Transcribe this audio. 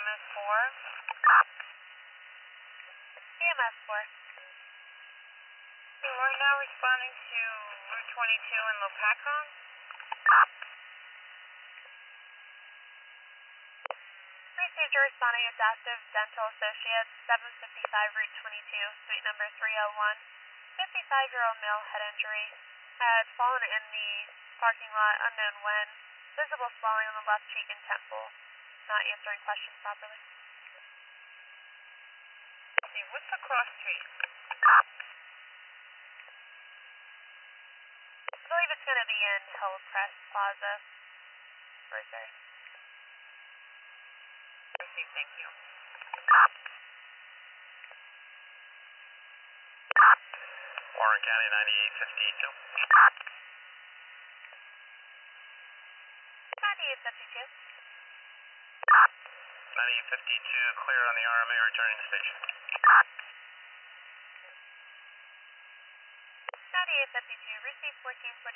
EMS 4. EMS 4. We're now responding to Route 22 in Lopakon. Received a responding Adaptive Dental Associates, 755 Route 22, suite number 301. 55-year-old male head injury. Had fallen in the parking lot, unknown when. Visible swelling on the left cheek and temple. Not answering questions properly. Okay, what's the cross street? I believe it's going to be in Hillcrest Plaza. Right there. Okay, thank you. Warren County 9852. 9852. 9852, clear on the RMA, returning to station. 9852, receive 14.0